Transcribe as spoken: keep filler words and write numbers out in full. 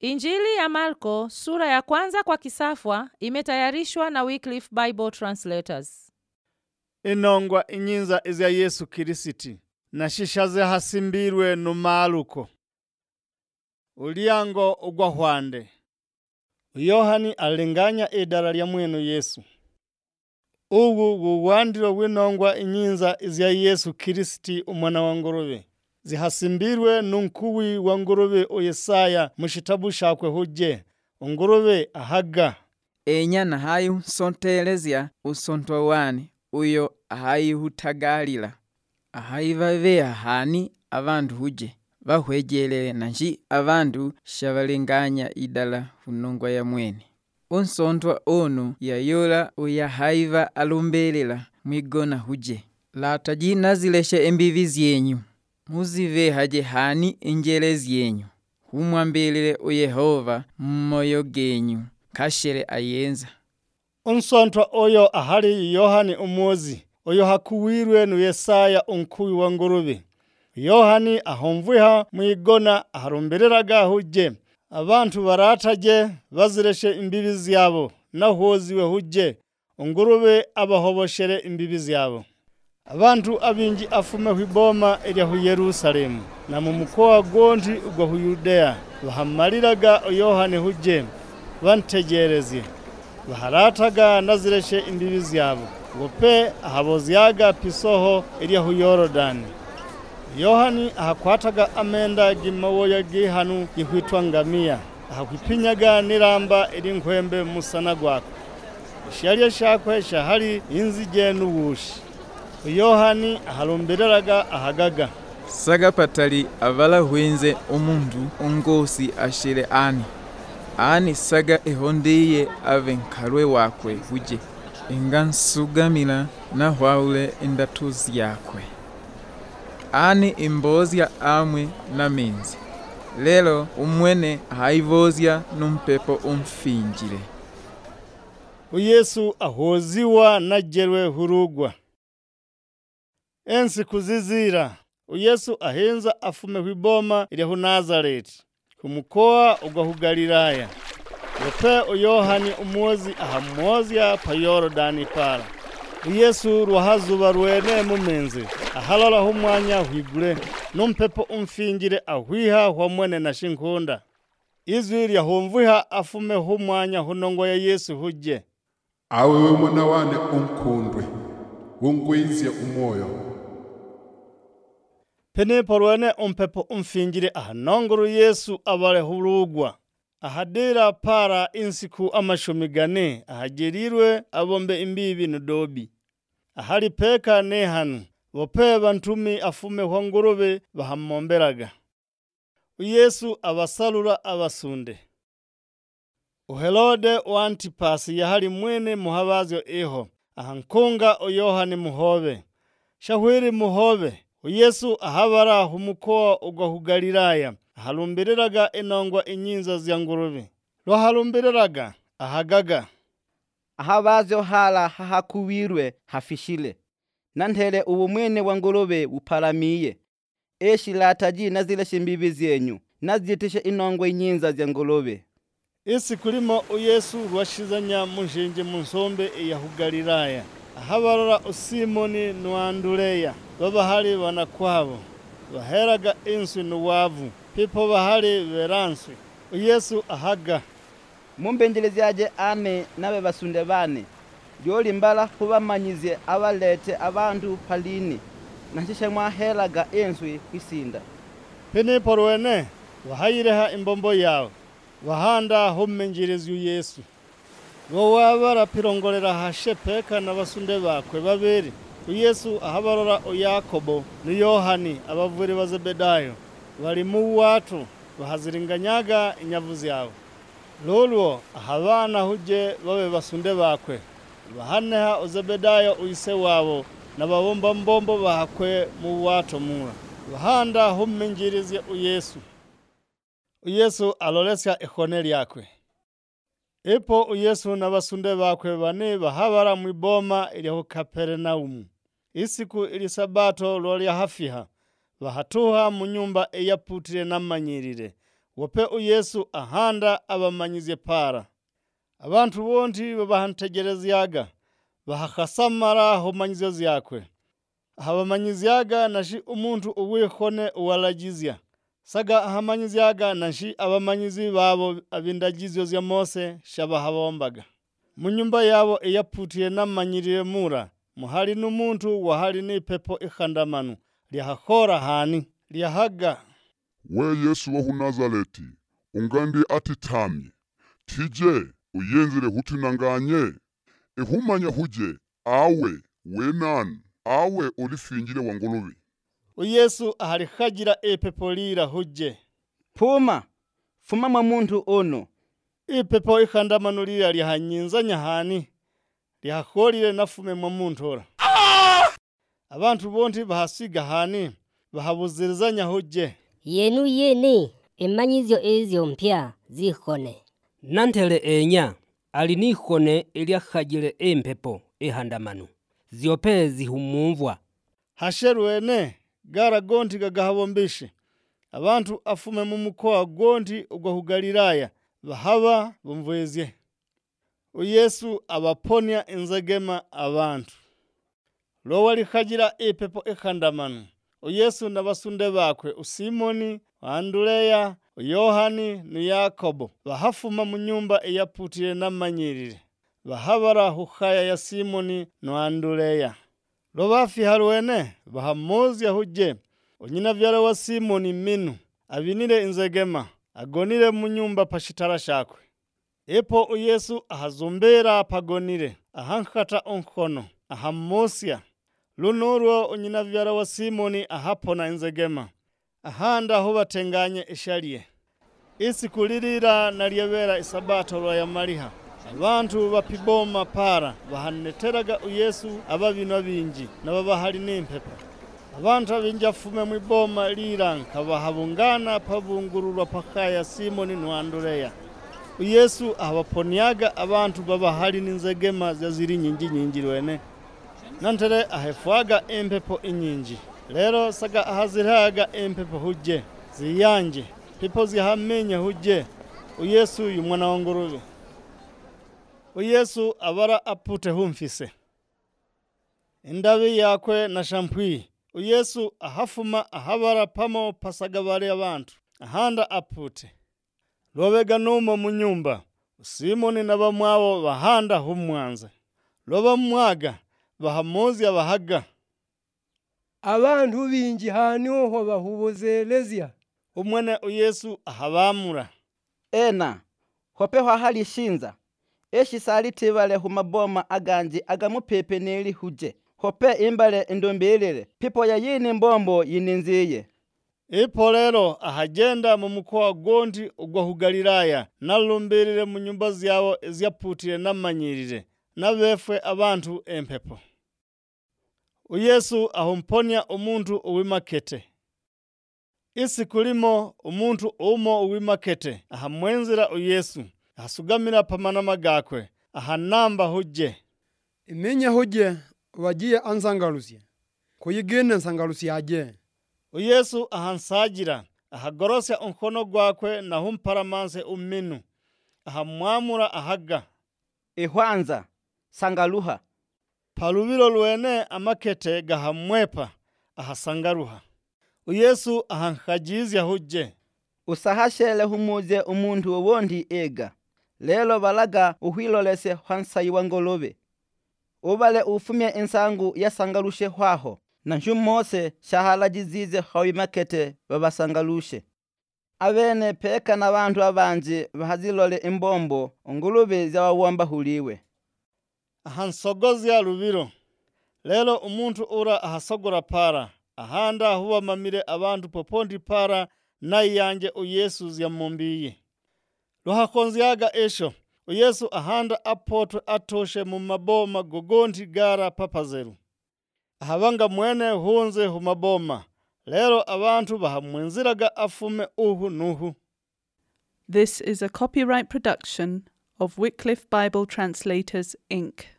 Injili ya Marko sura ya kwanza kwa kisafwa imetayarishwa na Wycliffe Bible Translators. Inongwa inyinza izya Yesu Kirisiti na shishaze hasimbirwe numaluko. Uliango ugwa hwande. Yohani alinganya idala lya mwenu Yesu. Ugu guwandiro winongwa inyinza izya Yesu Kirisiti umwana wa Ngorobe. Zihasimbirwe nunkuwi wa Ngorobe o Yesaya mushitabu shakwe huje. Ngorobe ahaga. Enya na hayu sontelezya usontwa wani uyo ahayihutagalila. Ahayivavea hani abandu huje. Bahwejelele nanji abandu shabalinganya idala hunongwa ya mwene. Unsontwa onu yayola uyahaiva alumbelela mwigona huje. Lataji nazileshe embivi zyenyu. Muzive haje hani injele zyenyu. Humwambelele u Yehova mmoyo genyu. Kashere ayenza. Unsontwa oyo ahali Yohani umuozi. Oyo hakuwirwe nu Yesaya unkuwi wa Ngorobe. Yohani ahomvwiha mwigona aharumbereraga huje. Abantu barataje bazireshe imbibi zyabo nahoziwe huje. Ngorobe abahoboshere imbibi zyabo. Abantu abinji afume hwiboma elya hu Yerusalemu na mu mukoa gondi ugwa hu Yudea bahamaliraga Yohani huje bantegerezye baharataga nazireshe imbibi zyabo gope ahabozyaga pisoho elya hu Yorodani. Yohani ahakwataga amenda gimawoya gihanu gihwitwa ngamiya ahakwipinyaga niramba eri nkwembe musana gwako shalye shakwe shahali inzije n'ubushi. Yohani ahalumbereraga ahagaga saga patali avala hwenze omundu ongosi ashire ani ani saga ehondeye ave nkalwe wakwe huje ingansugamila na hwaule indatuzi yakwe ani imbozya amwe na minzi. Lelo umwene haivozya numpepo umfinjile. Yesu ahoziwa na jerwe hurugwa. Ensi kuzizira. Yesu ahenza afume hwiboma ili hu Nazareti. Kumukoa ugwa hu Galilaya. Yope Yohani umuozi ahamwozya pa Yorodani para. Yesu ruhazuba rwene mumenzi ahalola humwanya hwigure numpepo umfingire ahwiha hwamwene na shinkunda. Izwi lyahumvwiha afume humwanya hunongo ya Yesu huje. Awewe mwana wane umkundwe wungwizye umoyo. Penepo rwene umpepo umfingire ahanonguru Yesu abale hurugwa. Ahadira para insiku amashomigane ahajerirwe abombe imbibi nudobi. Ahali peka nehanu wope bantumi afume hwa Ngorobe bahamomberaga. Yesu abasalura abasunde. Uhelode wa Antipasi yahali mwene muhabazyo eho ahankonga o Yohani muhobe. Shahwiri muhobe Yesu ahabara humukoa ugwa hu Galilaya ahalumbereraga enongwa inyinza zya Ngorobe. Lo halumbereraga ahagaga ahabazyo hala hahakuwirwe hafishile nanthele ubu mwene wa Ngorobe upalamiye eshi lataji nazileshe imbibi zyenyu nazitishe inongwa inyinza zya Ngorobe. Isi kulimo Yesu rwashizanya munshinje munsombe ya hu Galilaya ahabarora Simoni na Andreya babahali banakwabo baheraga inswi nuwavu pipo bahali veranswi. Yesu ahaga mumbendelezyaje ane nabe basunde bane lyoli mbala hubamanyizye abalete abantu palini nanshishe mwahelaga inswi kwisinda. Penepo rwene wahayireha imbombo yawe wahanda hummenjerezyu Yesu wawabara pirongolera hashepeka na basunde bakwe babiri. Yesu ahabarora o Yakobo ni Yohani abavuri ba Zebedayo bali mu watu bahaziringanyaga inyavu zyabo. Lolwo ahabana huje babe basunde bakwe bahaneha o Zebedayo uyise wabo nababomba mbombo bahakwe mu watu mura bahanda hummenjerezie u Yesu. Yesu alolesya ikhone lyakwe. Epo Yesu na basunde bakwe bane bahabara mwiboma ili hu Kapernaumu. Isiku ili sabato loli hafiha bahatuha mu nyumba eyaputire namanyirire wope uyesu ahanda abamanyize para. Abantu bonti babahantegerezyaga bahakasamara humanyizo zyakwe. Habamanyizyaga nashi umuntu uwihone uwalagizya. Saga ahamanyizyaga nashi abamanyizi babo abindagizyo zya Mose shabahabombaga. Mu nyumba yabo eyaputiye namanyirire mura muhali n'umuntu wahali n'ipepo ikhandamanu lyahakora hani lyahaga. We Yesu wa Nazareti, ungandi ati tamye, tije uyenzire hutunanganye, ihumanya huje, awe, wenan, awe ulifingire wangulubi. Uyesu ahalihagira epepo lira huje. Puma, fuma mwa muntu ono. Ipepo ikhandamanu lira lyahanyinzanya hani, lyahakolire nafume mwa muntu ora. Abantu bonti bahasiga hani, bahabuzirizanya huje. Yenu yene emanyizyo ezyo mpya zihone. Nantele enya alinihone eliakhajile empepo ehandamanu. Ziope zihumumvwa. Hasheru ene gara gonti gagahabombishe. Abantu afume mu mukoa gonti ugwa Galilaya bahaba bumvwezye. Uyesu abaponya enzegema abantu. Lowali khajira epepo ekhandamanu. Uyesu n'abasunde bakwe usimoni, Andreya, Yohani na Yakobo bahafuma mu nyumba eyaputire namanyirire. Bahabara hukhaya ya Simoni na Andreya. Lobafi harwene bahamozya huje. Unyina vyara wa Simoni minu abinire inzegema agonire mu nyumba pashitara shakwe. Epo uyesu ahazumbera pagonire ahankata onkono ahamosya. Lunurwo unyina vyara wa Simoni ahapona inzegema. Ahanda ho batenganye eshaliye. Isi kulirira nalyebera isabato lwa ya maliha. Abantu bapiboma para bahaneteraga uyesu ababino binji nababahali n'impepo. Abantu abinjafume mwiboma liranka bahabungana pabungururwa pakaya Simoni na Andreya. Uyesu abaponiaga abantu babahali n'inzegema zaziri nyingi nyingi wene. Nantere ahefwaga empepo inyinji. Lero saga ahaziraga empepo huje ziyanje pipo zihamenya huje. Uyesu yumwana wangurube. Uyesu abara apute humfise. Indabi yakwe na shampui. Uyesu ahafuma ahabara pamo pasagabari abantu. Ahanda apute. Lobega numo mu nyumba. Simoni na bamwabo bahanda humwanze. Loba mwaga bahamozi abahaga. Abantu binji haniho bahubozelezya. Umwene uyesu ahabamura. Ena, hope hahali shinza. Eshi sali tibale humaboma aganji agamupepe neli huje. Hope imbale indombelele. Pipo ya yini mbombo yininziye. Ipo lero ahagenda mu mukoa gonti ugwa Galilaya nalumbirire mu nyumba zyawo ezyaputire namanyirire nabefwe abantu empepo. Uyesu ahumponya umuntu uwimakete. Isi kulimo umuntu umo uwimakete ahamwenzira Uyesu ahasugamira pamanama gakwe ahanamba huje. Imenya huje wagiye ansangalusye kuyigene nsangalusye aje. Uyesu ahansagira ahagorosya unkono gwakwe na humparamanse uminu ahamwamura ahaga. Ihwanza sangaluha. Palubilo lwene amakete gahamwepa ahasangaruha. Uyesu ahankajizya huje. Usahashele humuze umuntu wowondi ega. Lelo balaga uhilolese hwansayi wangolobe. Ubale ufumye insangu ya sangalushe hwaho. Na njumose shahala jizize hawi makete babasangalushe. Abene peka na bantu abanje bahazilole imbombo ungulube za wawamba huliwe. Ahansogozya lubiro. Lelo umuntu ura ahasogora para. Ahanda huwa mamire abantu popondi para na yanje Uyesu ziyamumbiye. Luhakonziaga esho. Uyesu ahanda apotwe atoshe mu maboma gogonti gara papazeru. Ahabanga mwene hunze humaboma. Lero abantu bahamwenziraga afume uhu nuhu. This is a copyright production of Wycliffe Bible Translators, Incorporated